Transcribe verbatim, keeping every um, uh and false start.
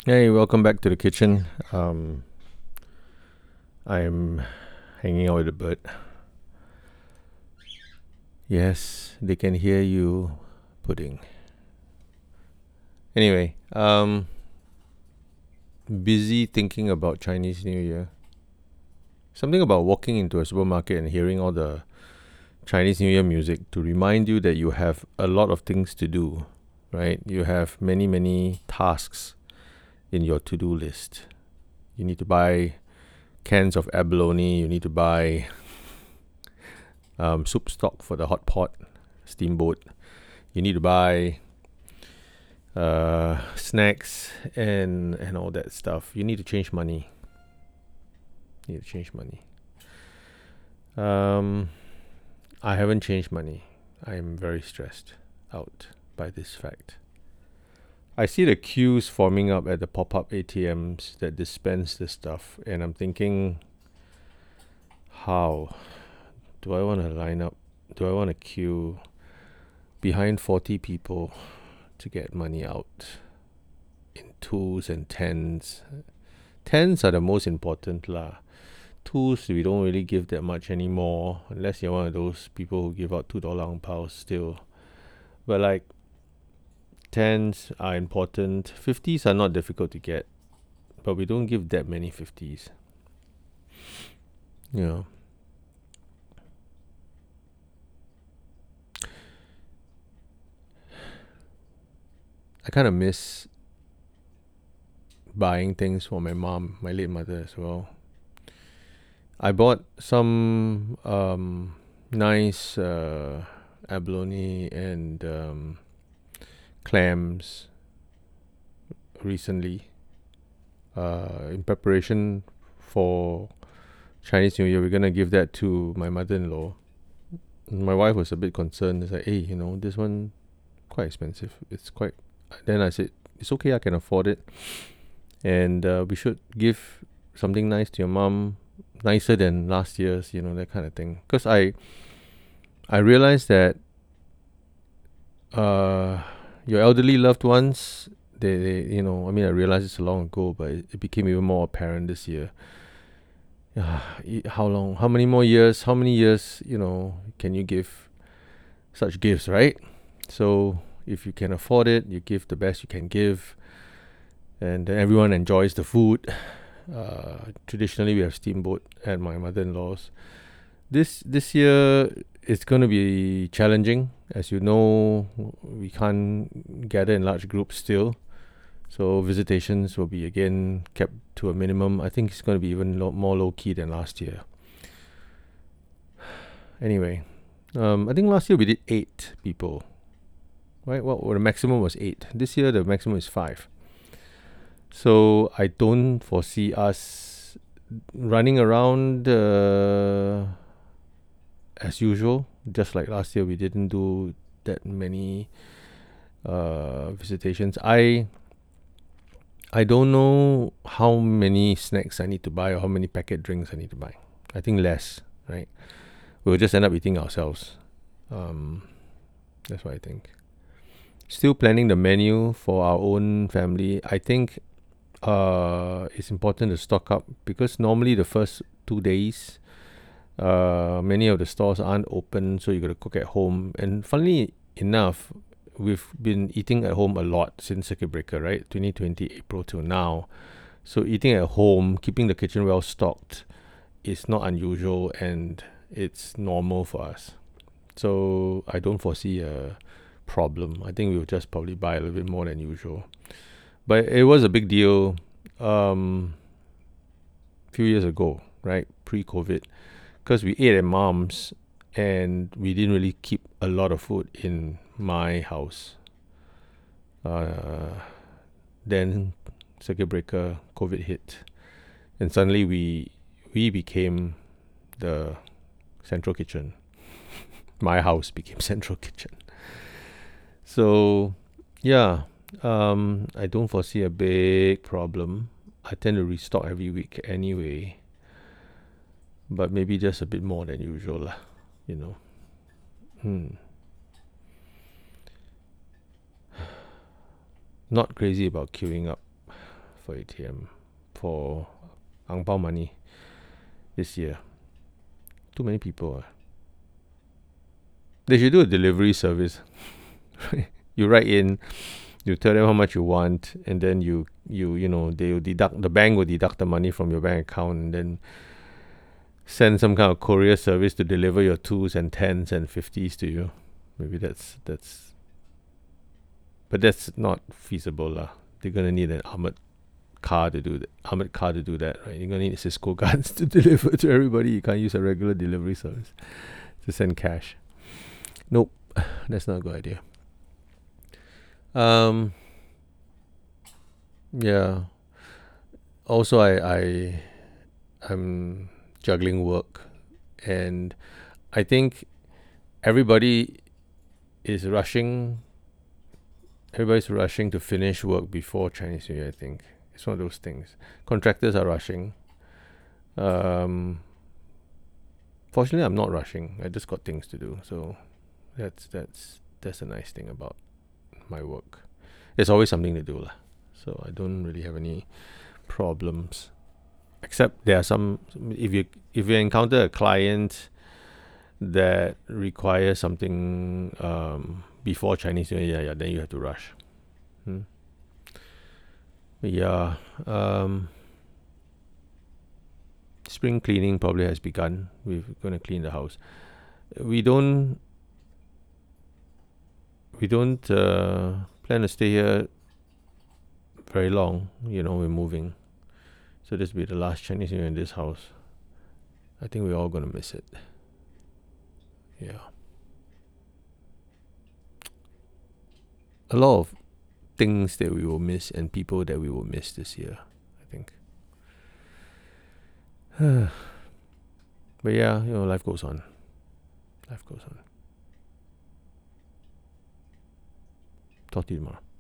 Hey, welcome back to the kitchen. Um, I'm hanging out with a bird. Yes, they can hear you pudding. Anyway, um, busy thinking about Chinese New Year. Something about walking into a supermarket and hearing all the Chinese New Year music to remind you that you have a lot of things to do, right? You have many, many tasks in your to do list. You need to buy cans of abalone, you need to buy um, soup stock for the hot pot, steamboat. You need to buy uh, snacks and and all that stuff. You need to change money. You need to change money. Um, I haven't changed money. I'm very stressed out by this fact. I see the queues forming up at the pop-up A T Ms that dispense this stuff, and I'm thinking, how do I want to line up? Do I want to queue behind forty people to get money out in twos and tens? Tens are the most important lah. Twos we don't really give that much anymore, unless you're one of those people who give out two dollar ang pows still. But like tens are important. Fifties are not difficult to get, but we don't give that many fifties. You know. I kind of miss buying things for my mom, my late mother as well. I bought some um, nice uh, abalone and um, clams recently uh, in preparation for Chinese New Year. We're gonna give that to my mother-in-law. My wife was a bit concerned. It's like, hey, you know, this one quite expensive. It's quite. Then I said, it's okay. I can afford it, and uh, we should give something nice to your mom, nicer than last year's. You know, that kind of thing. Because I, I realized that uh, your elderly loved ones, they, they, you know, I mean, I realized this long ago, but it, it became even more apparent this year. Uh, how long? How many more years? How many years? You know, can you give such gifts, right? So if you can afford it, you give the best you can give, and then everyone enjoys the food. Uh, traditionally, we have steamboat at my mother-in-law's. This this year it's going to be challenging, as you know. We can't gather in large groups still, so visitations will be again kept to a minimum. I think it's going to be even lo- more low key than last year. Anyway, um, I think last year we did eight people. Right? Well, the maximum was eight. This year the maximum is five. So I don't foresee us running around uh, as usual. Just like last year, we didn't do that many uh, visitations. I I don't know how many snacks I need to buy or how many packet drinks I need to buy. I think less, right? We'll just end up eating ourselves. Um, that's what I think. Still planning the menu for our own family. I think uh, it's important to stock up because normally the first two days, uh, many of the stores aren't open, so you got to cook at home. And funnily enough, we've been eating at home a lot since circuit breaker, right? twenty twenty April till now. So eating at home, keeping the kitchen well stocked, is not unusual and it's normal for us. So I don't foresee a problem. I think we'll just probably buy a little bit more than usual. But it was a big deal um, a few years ago, right? Pre-COVID. Because we ate at mom's and we didn't really keep a lot of food in my house. Uh, then circuit breaker, COVID hit. And suddenly we we became the central kitchen. My house became central kitchen. So, yeah, um, I don't foresee a big problem. I tend to restock every week anyway, but maybe just a bit more than usual, lah. You know. Hmm. Not crazy about queuing up for A T M for ang pao money this year. Too many people. Uh. They should do a delivery service. You write in, you tell them how much you want, and then you you you know they will deduct the bank will deduct the money from your bank account, and then send some kind of courier service to deliver your twos and tens and fifties to you. Maybe that's that's, but that's not feasible lah. They're gonna need an armored car to do that. Armored car to do that, right? You're gonna need Cisco guns to deliver to everybody. You can't use a regular delivery service to send cash. Nope, that's not a good idea. Um. Yeah. Also, I I I'm juggling work, and I think everybody is rushing. Everybody's rushing to finish work before Chinese New Year. I think it's one of those things. Contractors are rushing. Um. Fortunately, I'm not rushing. I just got things to do, so that's that's that's a nice thing about my work. There's always something to do lah. So I don't really have any problems, except there are some. If you if you encounter a client that requires something um, before Chinese New Year, yeah, yeah, then you have to rush. Hmm. Yeah. Um, spring cleaning probably has begun. We're going to clean the house. We don't. We don't uh, plan to stay here very long. You know, we're moving, so this will be the last Chinese New Year in this house. I think we're all gonna miss it. Yeah. A lot of things that we will miss and people that we will miss this year, I think. But yeah, you know, life goes on. Life goes on. Talk to you tomorrow.